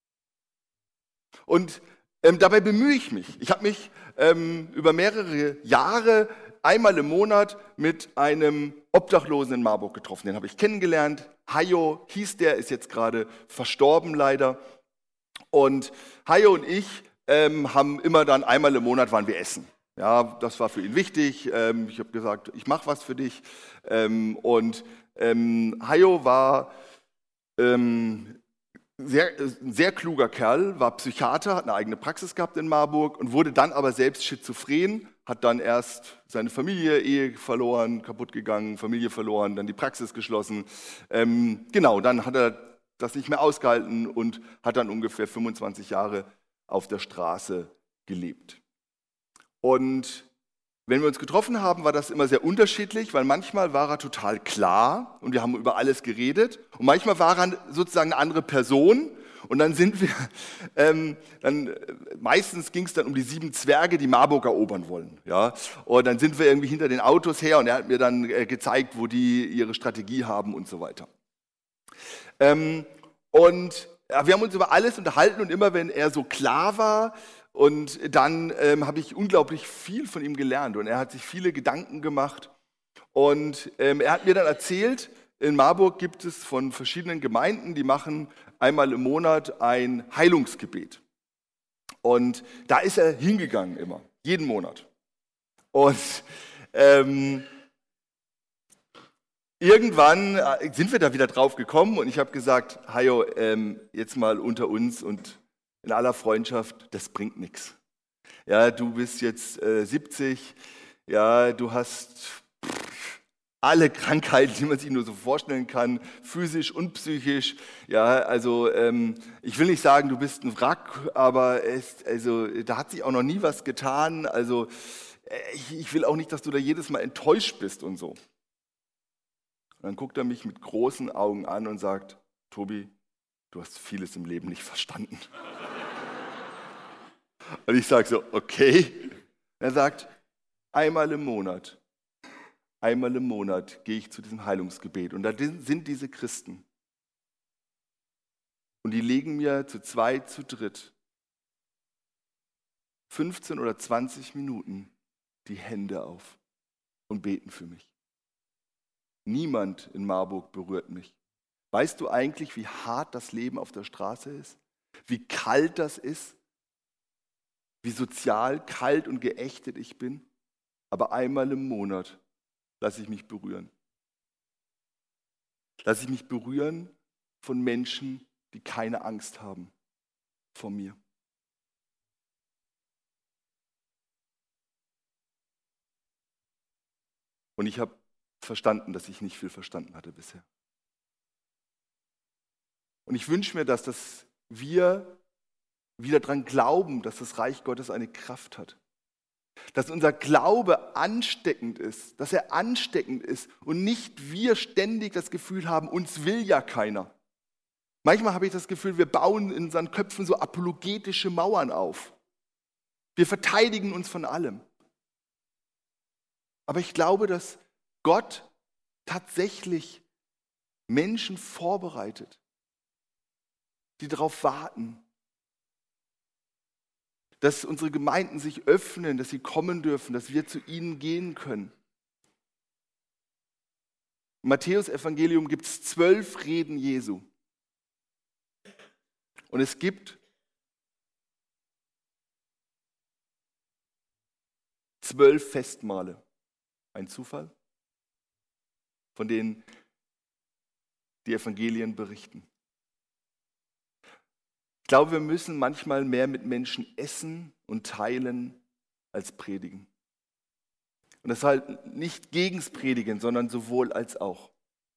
Und dabei bemühe ich mich. Ich habe mich über mehrere Jahre einmal im Monat mit einem Obdachlosen in Marburg getroffen. Den habe ich kennengelernt. Hajo hieß der, ist jetzt gerade verstorben leider. Und Hajo und ich haben immer dann einmal im Monat waren wir essen. Ja, das war für ihn wichtig. Ich habe gesagt, ich mache was für dich. Und Hajo war ein sehr kluger Kerl, war Psychiater, hat eine eigene Praxis gehabt in Marburg und wurde dann aber selbst schizophren, hat dann erst seine Familie, Ehe verloren, kaputt gegangen, Familie verloren, dann die Praxis geschlossen. Dann hat er das nicht mehr ausgehalten und hat dann ungefähr 25 Jahre auf der Straße gelebt. Und wenn wir uns getroffen haben, war das immer sehr unterschiedlich, weil manchmal war er total klar und wir haben über alles geredet und manchmal war er sozusagen eine andere Person und dann sind wir, meistens ging es dann um die 7 Zwerge, die Marburg erobern wollen. Ja? Und dann sind wir irgendwie hinter den Autos her und er hat mir dann gezeigt, wo die ihre Strategie haben und so weiter. Wir haben uns über alles unterhalten und immer wenn er so klar war, und dann habe ich unglaublich viel von ihm gelernt und er hat sich viele Gedanken gemacht und er hat mir dann erzählt, in Marburg gibt es von verschiedenen Gemeinden, die machen einmal im Monat ein Heilungsgebet und da ist er hingegangen immer, jeden Monat und irgendwann sind wir da wieder drauf gekommen und ich habe gesagt, Hajo, jetzt mal unter uns und in aller Freundschaft, das bringt nichts. Ja, du bist jetzt 70, ja, du hast alle Krankheiten, die man sich nur so vorstellen kann, physisch und psychisch. Ja, also ich will nicht sagen, du bist ein Wrack, aber da hat sich auch noch nie was getan. Also ich will auch nicht, dass du da jedes Mal enttäuscht bist und so. Und dann guckt er mich mit großen Augen an und sagt, Tobi, du hast vieles im Leben nicht verstanden. Und ich sage so, okay. Er sagt, einmal im Monat gehe ich zu diesem Heilungsgebet. Und da sind diese Christen. Und die legen mir zu zweit, zu dritt 15 oder 20 Minuten die Hände auf und beten für mich. Niemand in Marburg berührt mich. Weißt du eigentlich, wie hart das Leben auf der Straße ist? Wie kalt das ist? Wie sozial kalt und geächtet ich bin? Aber einmal im Monat lasse ich mich berühren. Lasse ich mich berühren von Menschen, die keine Angst haben vor mir. Und ich habe verstanden, dass ich nicht viel verstanden hatte bisher. Und ich wünsche mir, dass wir wieder daran glauben, dass das Reich Gottes eine Kraft hat. Dass unser Glaube ansteckend ist, dass er ansteckend ist und nicht wir ständig das Gefühl haben, uns will ja keiner. Manchmal habe ich das Gefühl, wir bauen in unseren Köpfen so apologetische Mauern auf. Wir verteidigen uns von allem. Aber ich glaube, dass Gott tatsächlich Menschen vorbereitet, die darauf warten, dass unsere Gemeinden sich öffnen, dass sie kommen dürfen, dass wir zu ihnen gehen können. Im Matthäus-Evangelium gibt es 12 Reden Jesu. Und es gibt 12 Festmale. Ein Zufall, von denen die Evangelien berichten. Ich glaube, wir müssen manchmal mehr mit Menschen essen und teilen als predigen. Und das halt nicht gegens Predigen, sondern sowohl als auch.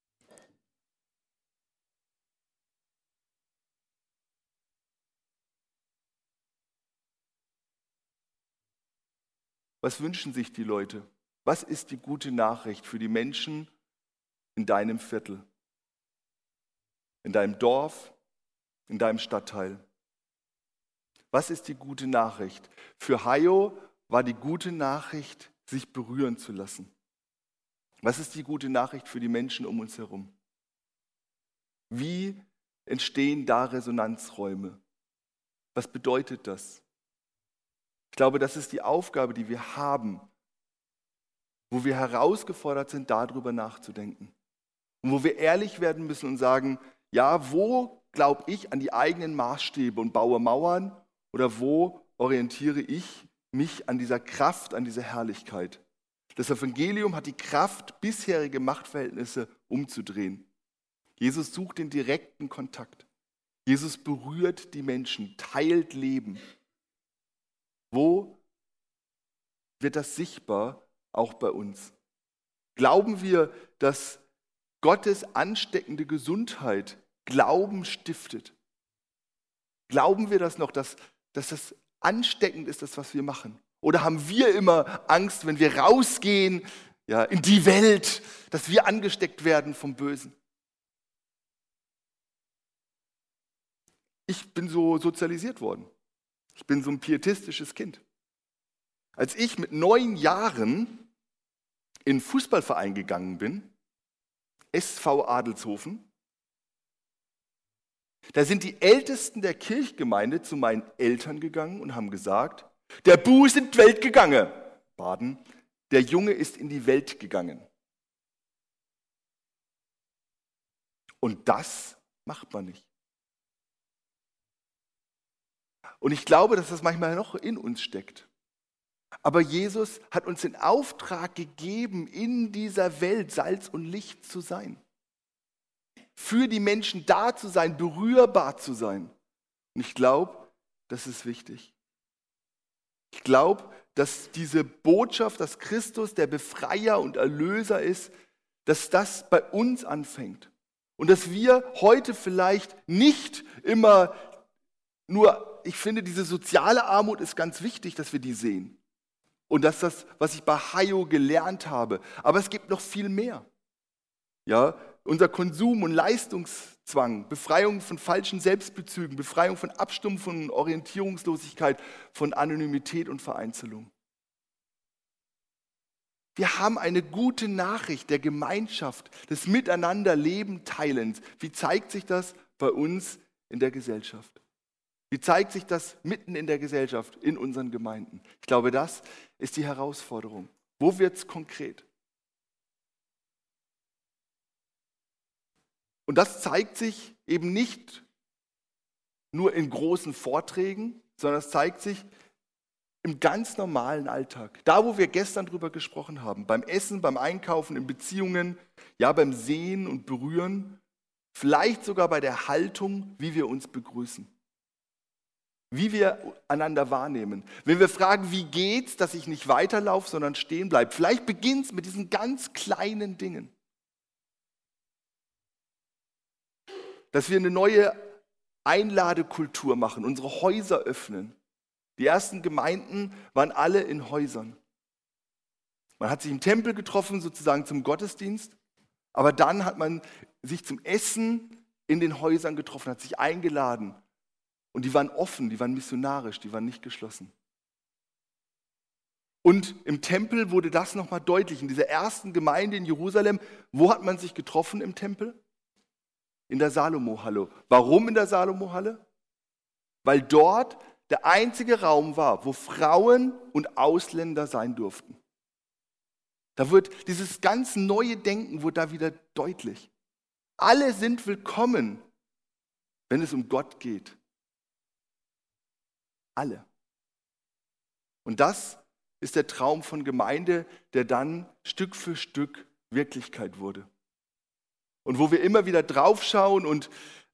Was wünschen sich die Leute? Was ist die gute Nachricht für die Menschen in deinem Viertel, in deinem Dorf, in deinem Stadtteil? Was ist die gute Nachricht? Für Hajo war die gute Nachricht, sich berühren zu lassen. Was ist die gute Nachricht für die Menschen um uns herum? Wie entstehen da Resonanzräume? Was bedeutet das? Ich glaube, das ist die Aufgabe, die wir haben, wo wir herausgefordert sind, darüber nachzudenken. Und wo wir ehrlich werden müssen und sagen, ja, wo glaube ich an die eigenen Maßstäbe und baue Mauern oder wo orientiere ich mich an dieser Kraft, an dieser Herrlichkeit? Das Evangelium hat die Kraft, bisherige Machtverhältnisse umzudrehen. Jesus sucht den direkten Kontakt. Jesus berührt die Menschen, teilt Leben. Wo wird das sichtbar? Auch bei uns. Glauben wir, dass Gottes ansteckende Gesundheit Glauben stiftet? Glauben wir das noch, dass das ansteckend ist, das, was wir machen? Oder haben wir immer Angst, wenn wir rausgehen, ja, in die Welt, dass wir angesteckt werden vom Bösen? Ich bin so sozialisiert worden. Ich bin so ein pietistisches Kind. Als ich mit 9 Jahren in einen Fußballverein gegangen bin, SV Adelshofen, da sind die Ältesten der Kirchgemeinde zu meinen Eltern gegangen und haben gesagt, der Bu ist in die Welt gegangen. Baden, der Junge ist in die Welt gegangen. Und das macht man nicht. Und ich glaube, dass das manchmal noch in uns steckt. Aber Jesus hat uns den Auftrag gegeben, in dieser Welt Salz und Licht zu sein. Für die Menschen da zu sein, berührbar zu sein. Und ich glaube, das ist wichtig. Ich glaube, dass diese Botschaft, dass Christus der Befreier und Erlöser ist, dass das bei uns anfängt. Und dass wir heute vielleicht nicht immer nur, ich finde, diese soziale Armut ist ganz wichtig, dass wir die sehen. Und das ist das, was ich bei Hajo gelernt habe. Aber es gibt noch viel mehr. Ja, unser Konsum- und Leistungszwang, Befreiung von falschen Selbstbezügen, Befreiung von Abstumpfung, Orientierungslosigkeit, von Anonymität und Vereinzelung. Wir haben eine gute Nachricht der Gemeinschaft, des Miteinanderleben, Teilens. Wie zeigt sich das bei uns in der Gesellschaft? Wie zeigt sich das mitten in der Gesellschaft, in unseren Gemeinden? Ich glaube, das ist die Herausforderung. Wo wird es konkret? Und das zeigt sich eben nicht nur in großen Vorträgen, sondern es zeigt sich im ganz normalen Alltag. Da, wo wir gestern drüber gesprochen haben, beim Essen, beim Einkaufen, in Beziehungen, ja, beim Sehen und Berühren, vielleicht sogar bei der Haltung, wie wir uns begrüßen, wie wir einander wahrnehmen. Wenn wir fragen, wie geht's, dass ich nicht weiterlaufe, sondern stehen bleibe. Vielleicht beginnt es mit diesen ganz kleinen Dingen. Dass wir eine neue Einladekultur machen, unsere Häuser öffnen. Die ersten Gemeinden waren alle in Häusern. Man hat sich im Tempel getroffen, sozusagen zum Gottesdienst, aber dann hat man sich zum Essen in den Häusern getroffen, hat sich eingeladen. Und die waren offen, die waren missionarisch, die waren nicht geschlossen. Und im Tempel wurde das nochmal deutlich. In dieser ersten Gemeinde in Jerusalem, wo hat man sich getroffen im Tempel? In der Salomo-Halle. Warum in der Salomo-Halle? Weil dort der einzige Raum war, wo Frauen und Ausländer sein durften. Da wird dieses ganz neue Denken wurde da wieder deutlich. Alle sind willkommen, wenn es um Gott geht. Alle. Und das ist der Traum von Gemeinde, der dann Stück für Stück Wirklichkeit wurde. Und wo wir immer wieder draufschauen und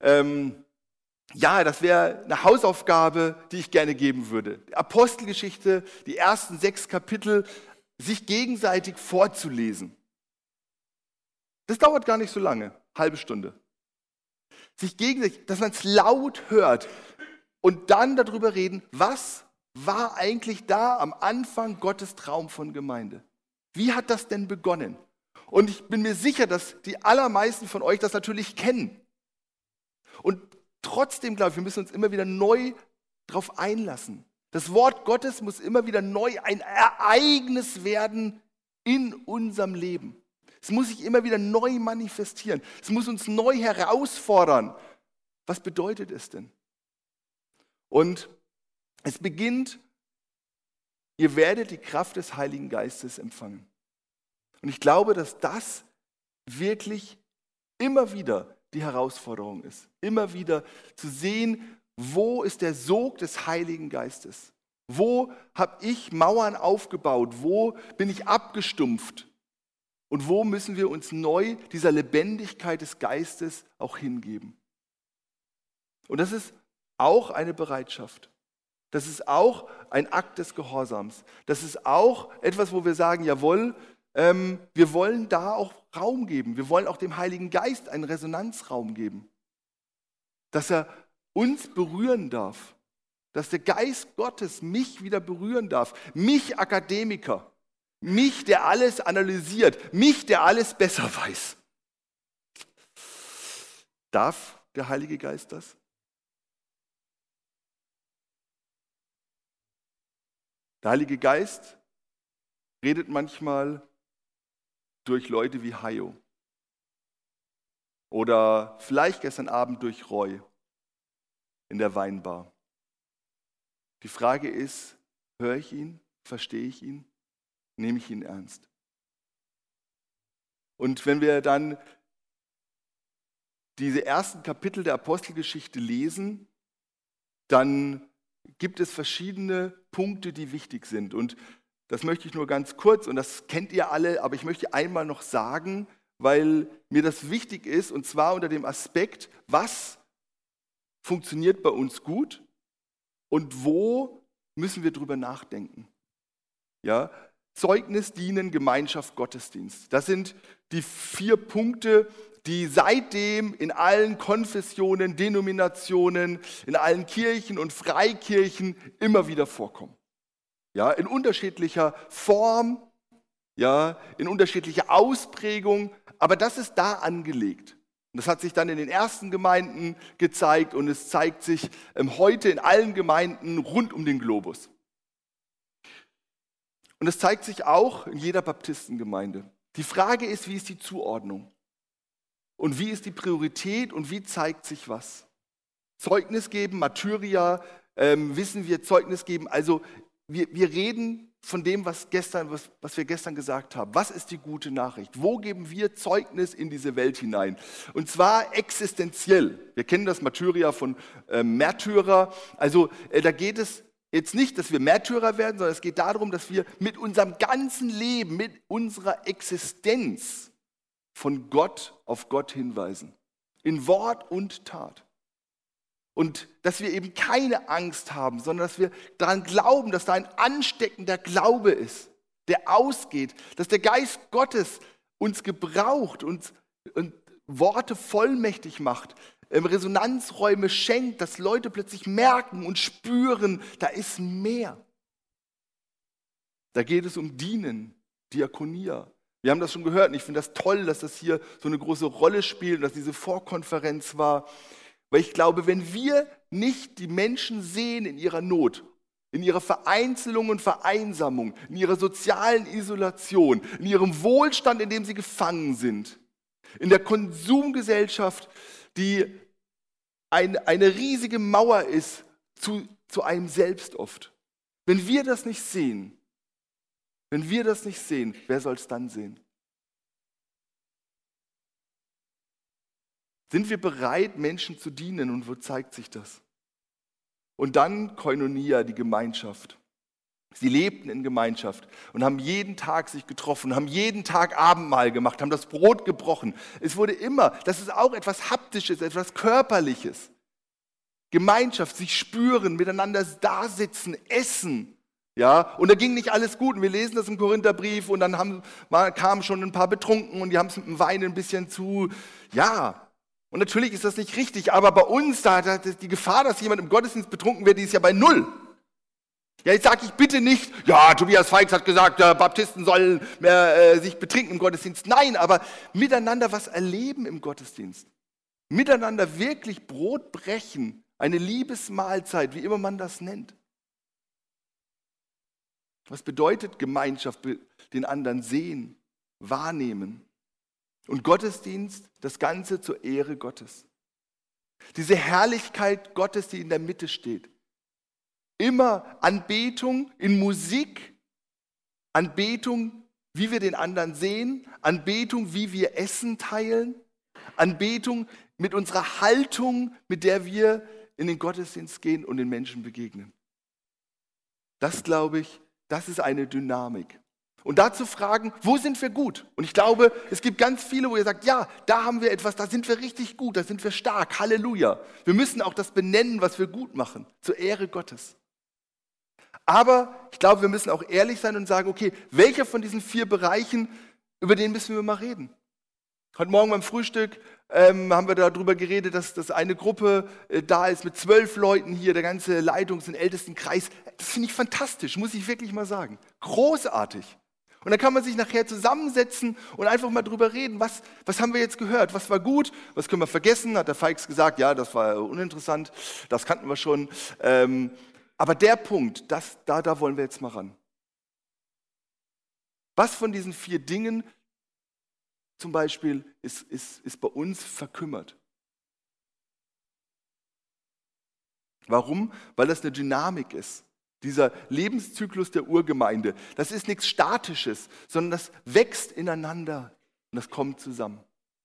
ja, das wäre eine Hausaufgabe, die ich gerne geben würde. Die Apostelgeschichte, die ersten 6 Kapitel, sich gegenseitig vorzulesen. Das dauert gar nicht so lange, halbe Stunde. Sich gegenseitig, dass man es laut hört und dann darüber reden, was war eigentlich da am Anfang Gottes Traum von Gemeinde? Wie hat das denn begonnen? Und ich bin mir sicher, dass die allermeisten von euch das natürlich kennen. Und trotzdem glaube ich, wir müssen uns immer wieder neu darauf einlassen. Das Wort Gottes muss immer wieder neu ein Ereignis werden in unserem Leben. Es muss sich immer wieder neu manifestieren. Es muss uns neu herausfordern. Was bedeutet es denn? Und es beginnt, ihr werdet die Kraft des Heiligen Geistes empfangen. Und ich glaube, dass das wirklich immer wieder die Herausforderung ist. Immer wieder zu sehen, wo ist der Sog des Heiligen Geistes? Wo habe ich Mauern aufgebaut? Wo bin ich abgestumpft? Und wo müssen wir uns neu dieser Lebendigkeit des Geistes auch hingeben? Und das ist auch eine Bereitschaft. Das ist auch ein Akt des Gehorsams. Das ist auch etwas, wo wir sagen, jawohl, wir wollen da auch Raum geben. Wir wollen auch dem Heiligen Geist einen Resonanzraum geben. Dass er uns berühren darf. Dass der Geist Gottes mich wieder berühren darf. Mich, Akademiker. Mich, der alles analysiert. Mich, der alles besser weiß. Darf der Heilige Geist das? Der Heilige Geist redet manchmal durch Leute wie Hayo. Oder vielleicht gestern Abend durch Roy in der Weinbar. Die Frage ist, höre ich ihn? Verstehe ich ihn? Nehme ich ihn ernst? Und wenn wir dann diese ersten Kapitel der Apostelgeschichte lesen, dann gibt es verschiedene Punkte, die wichtig sind. Und das möchte ich nur ganz kurz, und das kennt ihr alle, aber ich möchte einmal noch sagen, weil mir das wichtig ist, und zwar unter dem Aspekt, was funktioniert bei uns gut und wo müssen wir drüber nachdenken. Ja? Zeugnis, Dienen, Gemeinschaft, Gottesdienst. Das sind die 4 Punkte, die seitdem in allen Konfessionen, Denominationen, in allen Kirchen und Freikirchen immer wieder vorkommen. Ja, in unterschiedlicher Form, ja, in unterschiedlicher Ausprägung, aber das ist da angelegt. Und das hat sich dann in den ersten Gemeinden gezeigt und es zeigt sich heute in allen Gemeinden rund um den Globus. Und es zeigt sich auch in jeder Baptistengemeinde. Die Frage ist, wie ist die Zuordnung? Und wie ist die Priorität und wie zeigt sich was? Zeugnis geben, Martyria, wissen wir, Zeugnis geben. Also wir reden von dem, was wir gestern gesagt haben. Was ist die gute Nachricht? Wo geben wir Zeugnis in diese Welt hinein? Und zwar existenziell. Wir kennen das Martyria von Märtyrer. Also da geht es jetzt nicht, dass wir Märtyrer werden, sondern es geht darum, dass wir mit unserem ganzen Leben, mit unserer Existenz von Gott auf Gott hinweisen. In Wort und Tat. Und dass wir eben keine Angst haben, sondern dass wir daran glauben, dass da ein ansteckender Glaube ist, der ausgeht, dass der Geist Gottes uns gebraucht und Worte vollmächtig macht, Resonanzräume schenkt, dass Leute plötzlich merken und spüren, da ist mehr. Da geht es um Dienen, Diakonia. Wir haben das schon gehört und ich finde das toll, dass das hier so eine große Rolle spielt und dass diese Vorkonferenz war. Weil ich glaube, wenn wir nicht die Menschen sehen in ihrer Not, in ihrer Vereinzelung und Vereinsamung, in ihrer sozialen Isolation, in ihrem Wohlstand, in dem sie gefangen sind, in der Konsumgesellschaft, die eine riesige Mauer ist zu einem selbst oft. Wenn wir das nicht sehen, wer soll es dann sehen? Sind wir bereit, Menschen zu dienen und wo zeigt sich das? Und dann Koinonia, die Gemeinschaft. Sie lebten in Gemeinschaft und haben jeden Tag sich getroffen, haben jeden Tag Abendmahl gemacht, haben das Brot gebrochen. Es wurde immer, das ist auch etwas Haptisches, etwas Körperliches. Gemeinschaft, sich spüren, miteinander dasitzen, essen. Ja, und da ging nicht alles gut. Und wir lesen das im Korintherbrief und dann kamen schon ein paar betrunken und die haben es mit dem Wein ein bisschen zu, ja. Und natürlich ist das nicht richtig, aber bei uns, da die Gefahr, dass jemand im Gottesdienst betrunken wird, die ist ja bei 0. Ja, jetzt sage ich bitte nicht, ja, Tobias Feix hat gesagt, Baptisten sollen sich betrinken im Gottesdienst. Nein, aber miteinander was erleben im Gottesdienst. Miteinander wirklich Brot brechen, eine Liebesmahlzeit, wie immer man das nennt. Was bedeutet Gemeinschaft? Den anderen sehen, wahrnehmen. Und Gottesdienst, das Ganze zur Ehre Gottes. Diese Herrlichkeit Gottes, die in der Mitte steht. Immer Anbetung in Musik, Anbetung, wie wir den anderen sehen, Anbetung, wie wir Essen teilen, Anbetung mit unserer Haltung, mit der wir in den Gottesdienst gehen und den Menschen begegnen. Das, glaube ich, das ist eine Dynamik. Und dazu fragen, wo sind wir gut? Und ich glaube, es gibt ganz viele, wo ihr sagt, ja, da haben wir etwas, da sind wir richtig gut, da sind wir stark, Halleluja. Wir müssen auch das benennen, was wir gut machen, zur Ehre Gottes. Aber ich glaube, wir müssen auch ehrlich sein und sagen, okay, welcher von diesen 4 Bereichen, über den müssen wir mal reden? Heute Morgen beim Frühstück haben wir darüber geredet, dass eine Gruppe da ist mit 12 Leuten hier, der ganze Leitungs- und Ältestenkreis. Das finde ich fantastisch, muss ich wirklich mal sagen. Großartig. Und dann kann man sich nachher zusammensetzen und einfach mal drüber reden, was haben wir jetzt gehört, was war gut, was können wir vergessen, hat der Feix gesagt, ja, das war uninteressant, das kannten wir schon. Aber der Punkt, da wollen wir jetzt mal ran. Was von diesen 4 Dingen zum Beispiel ist bei uns verkümmert? Warum? Weil das eine Dynamik ist. Dieser Lebenszyklus der Urgemeinde, das ist nichts Statisches, sondern das wächst ineinander und das kommt zusammen.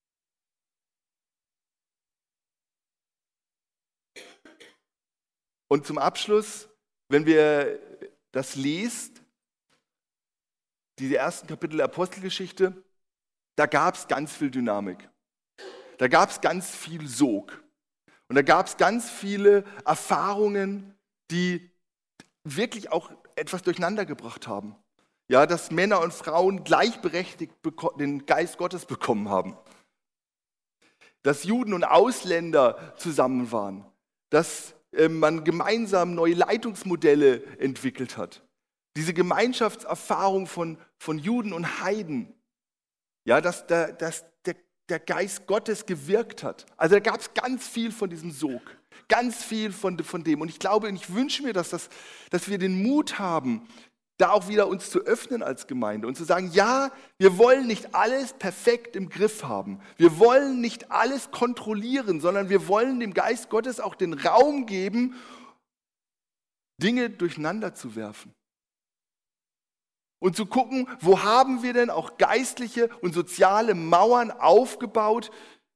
Und zum Abschluss, wenn wir das lest, diese ersten Kapitel der Apostelgeschichte, da gab es ganz viel Dynamik. Da gab es ganz viel Sog. Und da gab es ganz viele Erfahrungen, die wirklich auch etwas durcheinander gebracht haben. Ja, dass Männer und Frauen gleichberechtigt den Geist Gottes bekommen haben. Dass Juden und Ausländer zusammen waren. Dass man gemeinsam neue Leitungsmodelle entwickelt hat. Diese Gemeinschaftserfahrung von Juden und Heiden, ja, dass der Geist Gottes gewirkt hat. Also da gab es ganz viel von diesem Sog, ganz viel von dem. Und ich glaube und ich wünsche mir, dass wir den Mut haben, da auch wieder uns zu öffnen als Gemeinde und zu sagen, ja, wir wollen nicht alles perfekt im Griff haben. Wir wollen nicht alles kontrollieren, sondern wir wollen dem Geist Gottes auch den Raum geben, Dinge durcheinander zu werfen. Und zu gucken, wo haben wir denn auch geistliche und soziale Mauern aufgebaut,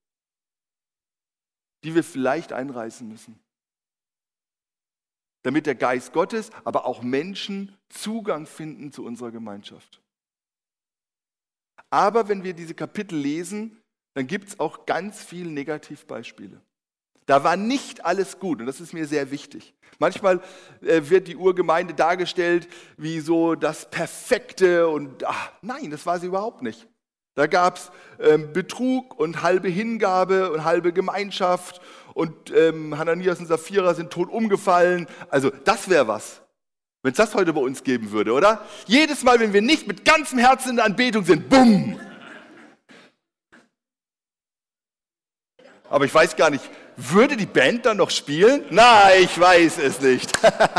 die wir vielleicht einreißen müssen. Damit der Geist Gottes, aber auch Menschen Zugang finden zu unserer Gemeinschaft. Aber wenn wir diese Kapitel lesen, dann gibt es auch ganz viele Negativbeispiele. Da war nicht alles gut und das ist mir sehr wichtig. Manchmal wird die Urgemeinde dargestellt wie so das Perfekte und nein, das war sie überhaupt nicht. Da gab es Betrug und halbe Hingabe und halbe Gemeinschaft und Hananias und Sapphira sind tot umgefallen. Also das wäre was, wenn es das heute bei uns geben würde, oder? Jedes Mal, wenn wir nicht mit ganzem Herzen in der Anbetung sind, bumm! Aber ich weiß gar nicht, würde die Band dann noch spielen? Nein, ich weiß es nicht.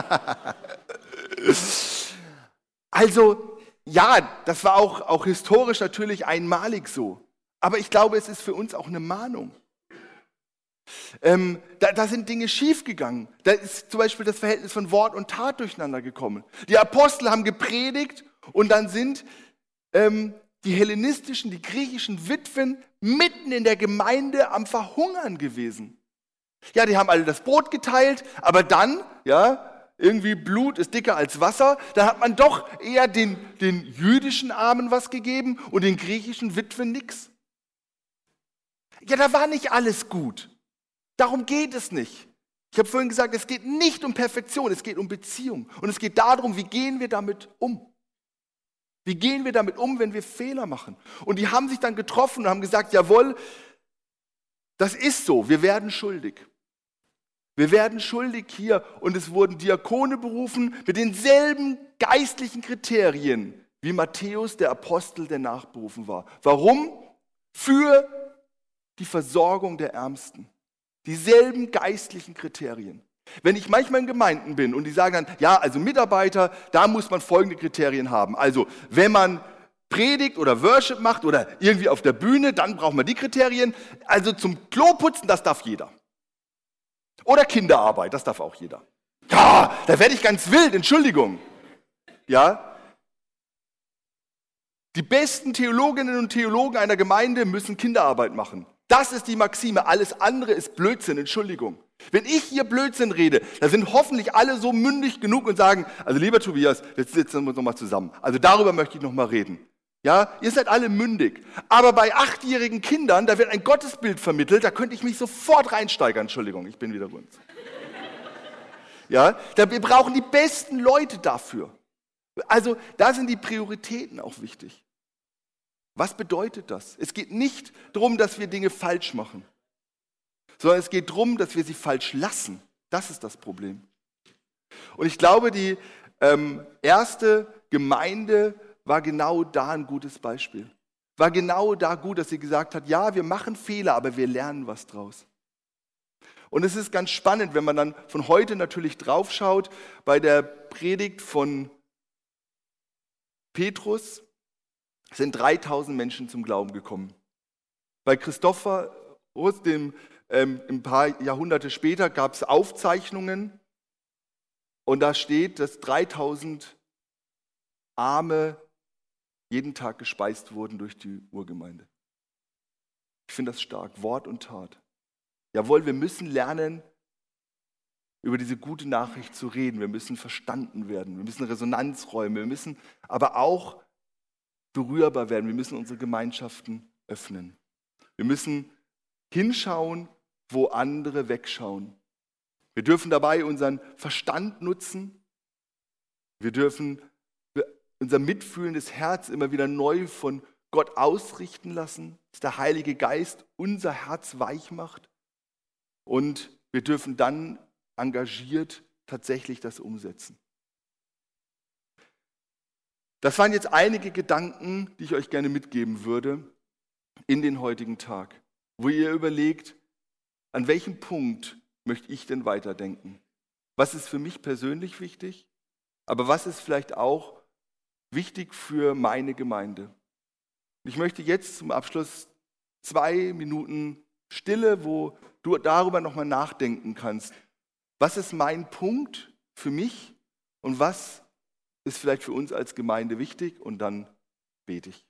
Also, ja, das war auch historisch natürlich einmalig so. Aber ich glaube, es ist für uns auch eine Mahnung. Da sind Dinge schiefgegangen. Da ist zum Beispiel das Verhältnis von Wort und Tat durcheinander gekommen. Die Apostel haben gepredigt und dann sind die hellenistischen, die griechischen Witwen mitten in der Gemeinde am Verhungern gewesen. Ja, die haben alle das Brot geteilt, aber dann, ja, irgendwie Blut ist dicker als Wasser, da hat man doch eher den jüdischen Armen was gegeben und den griechischen Witwen nichts. Ja, da war nicht alles gut. Darum geht es nicht. Ich habe vorhin gesagt, es geht nicht um Perfektion, es geht um Beziehung. Und es geht darum, wie gehen wir damit um? Wie gehen wir damit um, wenn wir Fehler machen? Und die haben sich dann getroffen und haben gesagt, jawohl, das ist so, wir werden schuldig. Wir werden schuldig hier und es wurden Diakone berufen mit denselben geistlichen Kriterien, wie Matthäus, der Apostel, der nachberufen war. Warum? Für die Versorgung der Ärmsten. Dieselben geistlichen Kriterien. Wenn ich manchmal in Gemeinden bin und die sagen dann, ja, also Mitarbeiter, da muss man folgende Kriterien haben. Also wenn man predigt oder Worship macht oder irgendwie auf der Bühne, dann braucht man die Kriterien. Also zum Kloputzen, das darf jeder. Oder Kinderarbeit, das darf auch jeder. Ja, da werde ich ganz wild, Entschuldigung. Ja. Die besten Theologinnen und Theologen einer Gemeinde müssen Kinderarbeit machen. Das ist die Maxime, alles andere ist Blödsinn, Entschuldigung. Wenn ich hier Blödsinn rede, dann sind hoffentlich alle so mündig genug und sagen, also lieber Tobias, jetzt sitzen wir uns nochmal zusammen. Also darüber möchte ich nochmal reden. Ja, ihr seid alle mündig. Aber bei 8-jährigen Kindern, da wird ein Gottesbild vermittelt, da könnte ich mich sofort reinsteigern. Entschuldigung, ich bin wieder rund. Ja, wir brauchen die besten Leute dafür. Also da sind die Prioritäten auch wichtig. Was bedeutet das? Es geht nicht darum, dass wir Dinge falsch machen, sondern es geht darum, dass wir sie falsch lassen. Das ist das Problem. Und ich glaube, die erste Gemeinde war genau da ein gutes Beispiel. War genau da gut, dass sie gesagt hat, ja, wir machen Fehler, aber wir lernen was draus. Und es ist ganz spannend, wenn man dann von heute natürlich draufschaut, bei der Predigt von Petrus sind 3000 Menschen zum Glauben gekommen. Bei Christophorus, ein paar Jahrhunderte später, gab es Aufzeichnungen und da steht, dass 3000 Arme jeden Tag gespeist wurden durch die Urgemeinde. Ich finde das stark, Wort und Tat. Jawohl, wir müssen lernen, über diese gute Nachricht zu reden. Wir müssen verstanden werden, wir müssen Resonanzräume, wir müssen aber auch berührbar werden. Wir müssen unsere Gemeinschaften öffnen. Wir müssen hinschauen, wo andere wegschauen. Wir dürfen dabei unseren Verstand nutzen. Wir dürfen unser mitfühlendes Herz immer wieder neu von Gott ausrichten lassen, dass der Heilige Geist unser Herz weich macht. Und wir dürfen dann engagiert tatsächlich das umsetzen. Das waren jetzt einige Gedanken, die ich euch gerne mitgeben würde in den heutigen Tag, wo ihr überlegt, an welchem Punkt möchte ich denn weiterdenken? Was ist für mich persönlich wichtig? Aber was ist vielleicht auch wichtig für meine Gemeinde? Und ich möchte jetzt zum Abschluss 2 Minuten Stille, wo du darüber nochmal nachdenken kannst. Was ist mein Punkt für mich und was ist vielleicht für uns als Gemeinde wichtig? Und dann bete ich.